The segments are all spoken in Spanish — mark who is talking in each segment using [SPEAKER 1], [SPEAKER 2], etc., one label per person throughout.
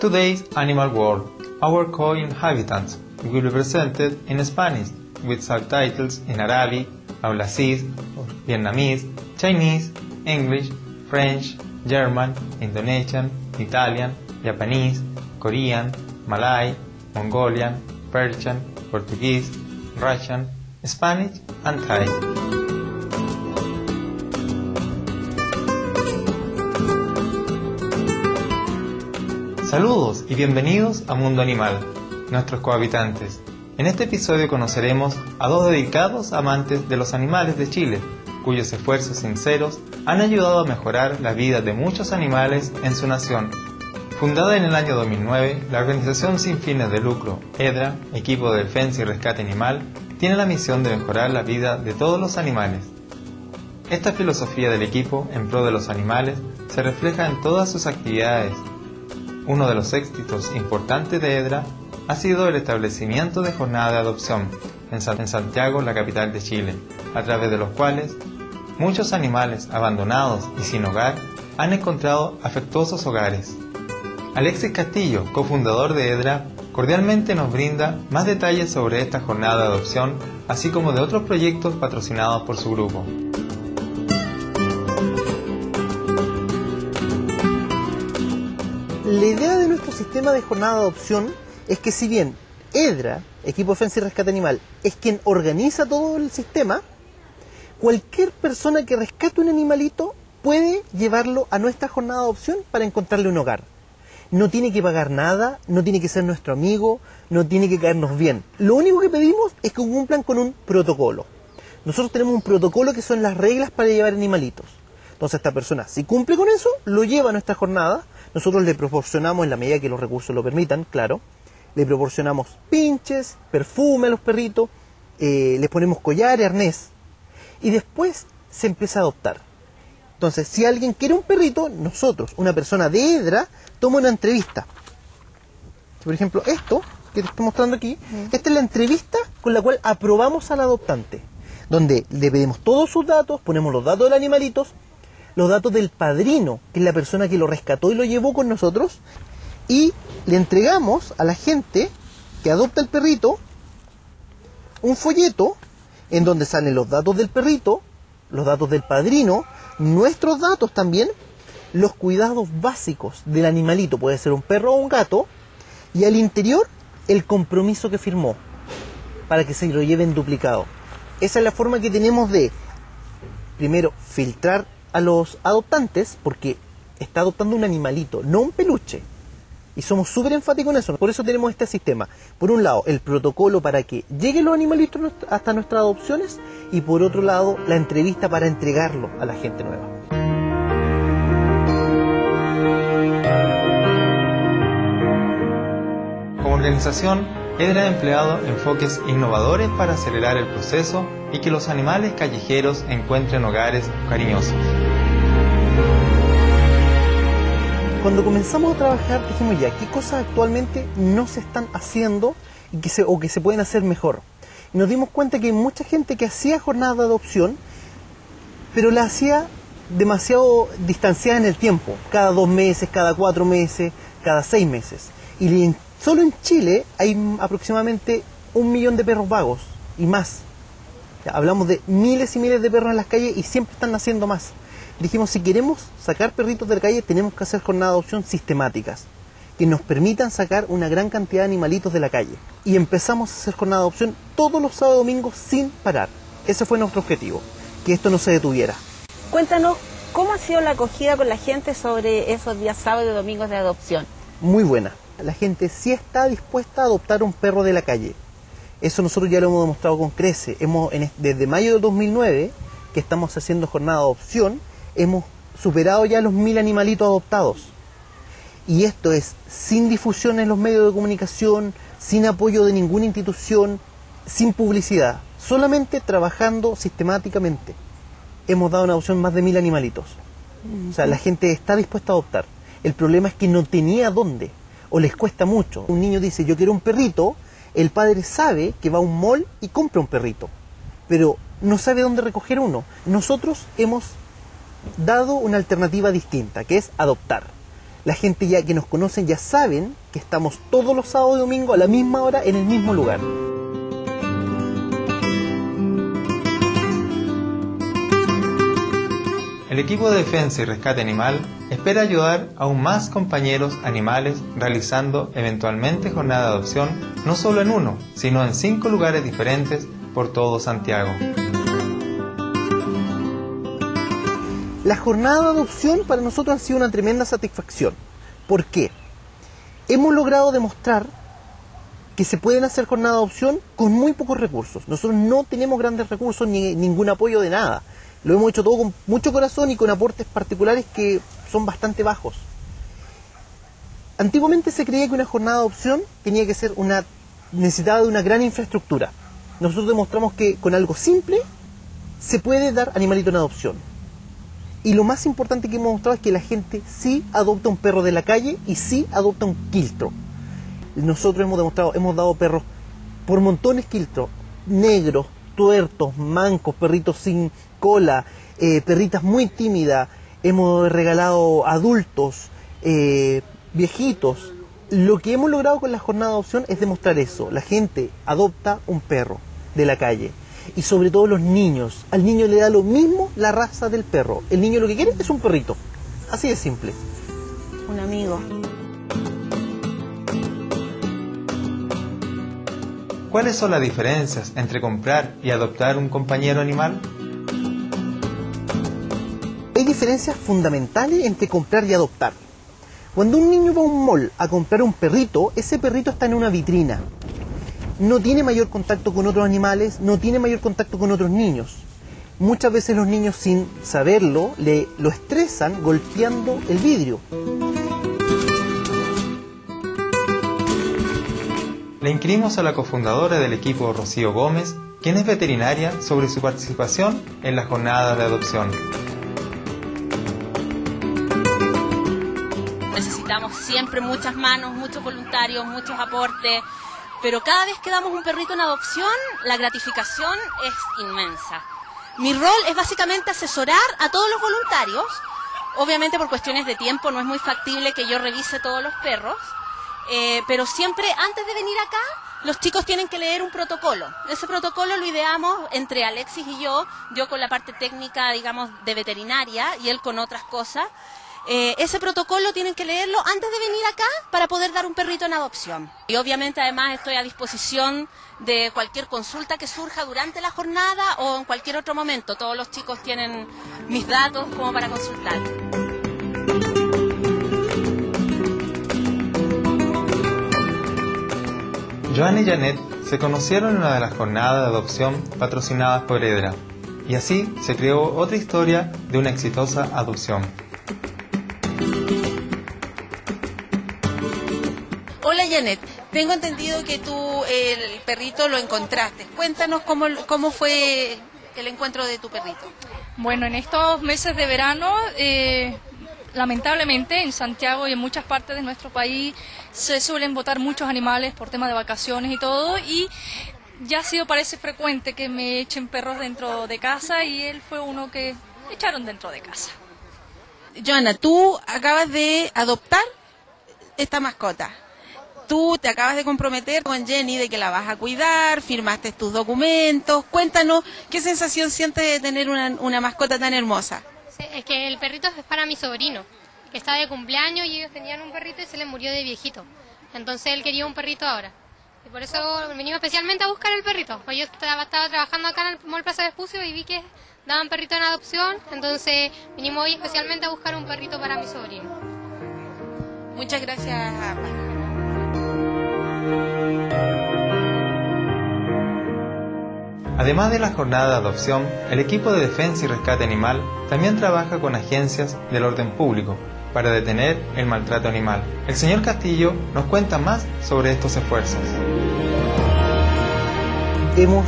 [SPEAKER 1] Today's Animal World, our co-inhabitants, will be presented in Spanish with subtitles in Arabic, Aulacese, Vietnamese, Chinese, English, French, German, Indonesian, Italian, Japanese, Korean, Malay, Mongolian, Persian, Portuguese, Russian, Spanish, and Thai. Saludos y bienvenidos a Mundo Animal, nuestros cohabitantes. En este episodio conoceremos a dos dedicados amantes de los animales de Chile, cuyos esfuerzos sinceros han ayudado a mejorar la vida de muchos animales en su nación. Fundada en el año 2009, la organización sin fines de lucro, EDRA, Equipo de Defensa y Rescate Animal, tiene la misión de mejorar la vida de todos los animales. Esta filosofía del equipo en pro de los animales se refleja en todas sus actividades. Uno de los éxitos importantes de EDRA ha sido el establecimiento de jornadas de adopción en Santiago, la capital de Chile, a través de los cuales muchos animales abandonados y sin hogar han encontrado afectuosos hogares. Alexis Castillo, cofundador de EDRA, cordialmente nos brinda más detalles sobre esta jornada de adopción, así como de otros proyectos patrocinados por su grupo.
[SPEAKER 2] La idea de nuestro sistema de jornada de adopción es que si bien EDRA, Equipo de Defensa y Rescate Animal, es quien organiza todo el sistema, cualquier persona que rescate un animalito puede llevarlo a nuestra jornada de adopción para encontrarle un hogar. No tiene que pagar nada, no tiene que ser nuestro amigo, no tiene que caernos bien. Lo único que pedimos es que cumplan con un protocolo. Nosotros tenemos un protocolo que son las reglas para llevar animalitos. Entonces esta persona, si cumple con eso, lo lleva a nuestra jornada. Nosotros le proporcionamos, en la medida que los recursos lo permitan, claro, le proporcionamos pinches, perfume a los perritos, les ponemos collar, arnés, y después se empieza a adoptar. Entonces, si alguien quiere un perrito, nosotros, una persona de EDRA, toma una entrevista. Por ejemplo, esto que te estoy mostrando aquí, esta es la entrevista con la cual aprobamos al adoptante, donde le pedimos todos sus datos, ponemos los datos del animalito, los datos del padrino, que es la persona que lo rescató y lo llevó con nosotros, y le entregamos a la gente que adopta el perrito un folleto en donde salen los datos del perrito, los datos del padrino, nuestros datos también, los cuidados básicos del animalito, puede ser un perro o un gato, y al interior el compromiso que firmó para que se lo lleven duplicado. Esa es la forma que tenemos de, primero, filtrar a los adoptantes, porque está adoptando un animalito, no un peluche. Y somos súper enfáticos en eso. Por eso tenemos este sistema. Por un lado, el protocolo para que lleguen los animalitos hasta nuestras adopciones, y por otro lado, la entrevista para entregarlo a la gente nueva.
[SPEAKER 1] Como organización, EDRA ha empleado enfoques innovadores para acelerar el proceso y que los animales callejeros encuentren hogares cariñosos.
[SPEAKER 2] Cuando comenzamos a trabajar dijimos ya, ¿qué cosas actualmente no se están haciendo y que se pueden hacer mejor? Y nos dimos cuenta que hay mucha gente que hacía jornadas de adopción, pero la hacía demasiado distanciada en el tiempo, cada 2 meses, cada 4 meses, cada 6 meses. Y solo en Chile hay aproximadamente 1 millón de perros vagos y más. Ya, hablamos de miles y miles de perros en las calles y siempre están naciendo más. Dijimos, si queremos sacar perritos de la calle, tenemos que hacer jornadas de adopción sistemáticas, que nos permitan sacar una gran cantidad de animalitos de la calle. Y empezamos a hacer jornadas de adopción todos los sábados y domingos sin parar. Ese fue nuestro objetivo, que esto no se detuviera.
[SPEAKER 3] Cuéntanos, ¿cómo ha sido la acogida con la gente sobre esos días sábados y domingos de adopción?
[SPEAKER 2] Muy buena. La gente sí está dispuesta a adoptar un perro de la calle. Eso nosotros ya lo hemos demostrado con creces. Desde mayo de 2009, que estamos haciendo jornada de adopción, hemos superado ya los 1000 animalitos adoptados. Y esto es sin difusión en los medios de comunicación, sin apoyo de ninguna institución, sin publicidad, solamente trabajando sistemáticamente. Hemos dado una adopción más de 1000 animalitos. O sea, la gente está dispuesta a adoptar. El problema es que no tenía dónde, o les cuesta mucho. Un niño dice, yo quiero un perrito, el padre sabe que va a un mall y compra un perrito, pero no sabe dónde recoger uno. Nosotros hemos dado una alternativa distinta, que es adoptar. La gente ya que nos conocen ya saben que estamos todos los sábados y domingos a la misma hora en el mismo lugar.
[SPEAKER 1] El equipo de defensa y rescate animal espera ayudar a aún más compañeros animales realizando eventualmente jornada de adopción no solo en uno, sino en 5 lugares diferentes por todo Santiago.
[SPEAKER 2] La jornada de adopción para nosotros ha sido una tremenda satisfacción. ¿Por qué? Hemos logrado demostrar que se pueden hacer jornadas de adopción con muy pocos recursos. Nosotros no tenemos grandes recursos ni ningún apoyo de nada. Lo hemos hecho todo con mucho corazón y con aportes particulares que son bastante bajos. Antiguamente se creía que una jornada de adopción tenía que ser necesitaba de una gran infraestructura. Nosotros demostramos que con algo simple se puede dar animalito en adopción. Y lo más importante que hemos mostrado es que la gente sí adopta un perro de la calle y sí adopta un quiltro. Nosotros hemos dado perros por montones quiltros, negros, tuertos, mancos, perritos sin cola, perritas muy tímidas, hemos regalado adultos, viejitos. Lo que hemos logrado con la jornada de adopción es demostrar eso. La gente adopta un perro de la calle. Y sobre todo los niños. Al niño le da lo mismo la raza del perro. El niño lo que quiere es un perrito. Así de simple.
[SPEAKER 3] Un amigo.
[SPEAKER 1] ¿Cuáles son las diferencias entre comprar y adoptar un compañero animal?
[SPEAKER 2] Hay diferencias fundamentales entre comprar y adoptar. Cuando un niño va a un mall a comprar un perrito, ese perrito está en una vitrina. No tiene mayor contacto con otros animales, no tiene mayor contacto con otros niños. Muchas veces los niños, sin saberlo, lo estresan golpeando el vidrio.
[SPEAKER 1] Le inquirimos a la cofundadora del equipo, Rocío Gómez, quien es veterinaria, sobre su participación en las jornadas de adopción.
[SPEAKER 4] Necesitamos siempre muchas manos, muchos voluntarios, muchos aportes, pero cada vez que damos un perrito en adopción, la gratificación es inmensa. Mi rol es básicamente asesorar a todos los voluntarios. Obviamente por cuestiones de tiempo no es muy factible que yo revise todos los perros, pero siempre antes de venir acá, los chicos tienen que leer un protocolo. Ese protocolo lo ideamos entre Alexis y yo con la parte técnica, digamos, de veterinaria y él con otras cosas. Ese protocolo tienen que leerlo antes de venir acá para poder dar un perrito en adopción. Y obviamente además estoy a disposición de cualquier consulta que surja durante la jornada o en cualquier otro momento. Todos los chicos tienen mis datos como para consultar.
[SPEAKER 1] Joan y Janet se conocieron en una de las jornadas de adopción patrocinadas por EDRA, y así se creó otra historia de una exitosa adopción.
[SPEAKER 4] Hola Janet, tengo entendido que tú el perrito lo encontraste. Cuéntanos cómo fue el encuentro de tu perrito.
[SPEAKER 5] Bueno, en estos meses de verano, lamentablemente en Santiago y en muchas partes de nuestro país se suelen botar muchos animales por temas de vacaciones y todo, y ya parece frecuente que me echen perros dentro de casa, y él fue uno que echaron dentro de casa.
[SPEAKER 4] Joana, tú acabas de adoptar esta mascota. Tú te acabas de comprometer con Jenny de que la vas a cuidar, firmaste tus documentos. Cuéntanos, ¿qué sensación sientes de tener una mascota tan hermosa?
[SPEAKER 6] Sí, es que el perrito es para mi sobrino, que está de cumpleaños y ellos tenían un perrito y se les murió de viejito. Entonces él quería un perrito ahora. Y por eso venimos especialmente a buscar el perrito. Pues yo estaba trabajando acá en el Mall Plaza Vespucio y vi que daban perrito en adopción. Entonces vinimos hoy especialmente a buscar un perrito para mi sobrino.
[SPEAKER 4] Muchas gracias.
[SPEAKER 1] Además de la jornada de adopción, el equipo de defensa y rescate animal también trabaja con agencias del orden público para detener el maltrato animal. El señor Castillo nos cuenta más sobre estos esfuerzos.
[SPEAKER 2] Hemos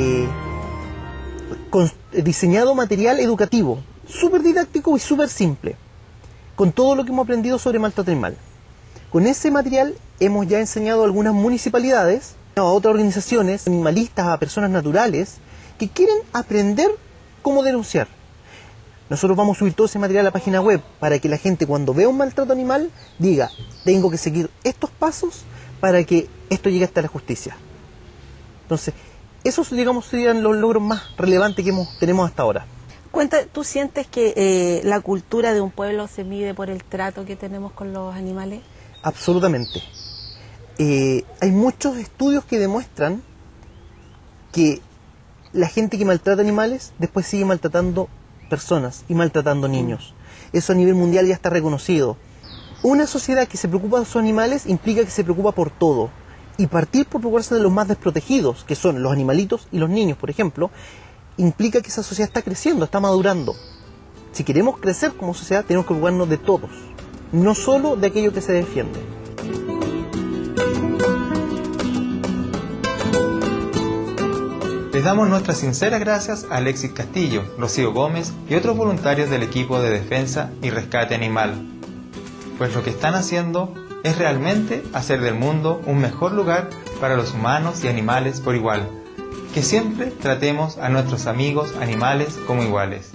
[SPEAKER 2] diseñado material educativo, súper didáctico y súper simple, con todo lo que hemos aprendido sobre maltrato animal. Con ese material hemos ya enseñado a algunas municipalidades, a otras organizaciones animalistas, a personas naturales que quieren aprender cómo denunciar. Nosotros vamos a subir todo ese material a la página web para que la gente, cuando vea un maltrato animal, diga, tengo que seguir estos pasos para que esto llegue hasta la justicia. Entonces, esos, digamos, serían los logros más relevantes que tenemos hasta ahora.
[SPEAKER 3] ¿Tú sientes que la cultura de un pueblo se mide por el trato que tenemos con los animales?
[SPEAKER 2] Absolutamente. Hay muchos estudios que demuestran que la gente que maltrata animales después sigue maltratando personas y maltratando niños. Eso a nivel mundial ya está reconocido. Una sociedad que se preocupa de sus animales implica que se preocupa por todo. Y partir por preocuparse de los más desprotegidos, que son los animalitos y los niños, por ejemplo, implica que esa sociedad está creciendo, está madurando. Si queremos crecer como sociedad, tenemos que preocuparnos de todos, no solo de aquello que se defiende.
[SPEAKER 1] Les damos nuestras sinceras gracias a Alexis Castillo, Rocío Gómez y otros voluntarios del equipo de defensa y rescate animal, pues lo que están haciendo es realmente hacer del mundo un mejor lugar para los humanos y animales por igual. Que siempre tratemos a nuestros amigos animales como iguales.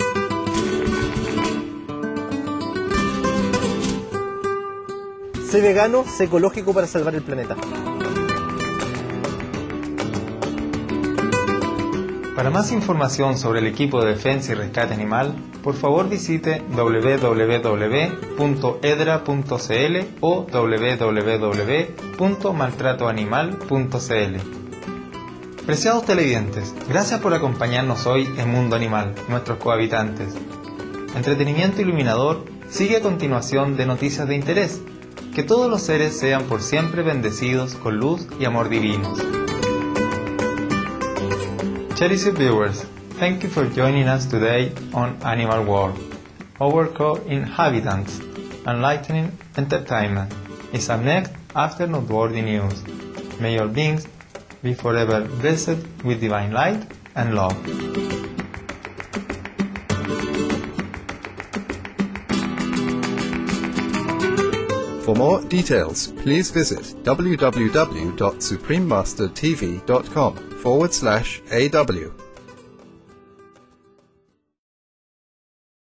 [SPEAKER 2] Sé vegano, sé ecológico para salvar el planeta.
[SPEAKER 1] Para más información sobre el equipo de defensa y rescate animal, por favor visite www.edra.cl o www.maltratoanimal.cl. Preciados televidentes, gracias por acompañarnos hoy en Mundo Animal, nuestros cohabitantes. Entretenimiento iluminador sigue a continuación de noticias de interés. Que todos los seres sean por siempre bendecidos con luz y amor divinos. Cherished viewers, thank you for joining us today on Animal World. Our co-inhabitants, enlightening entertainment, is up next after noteworthy news. May your beings be forever blessed with divine light and love.
[SPEAKER 7] For more details, please visit www.suprememastertv.com/AW.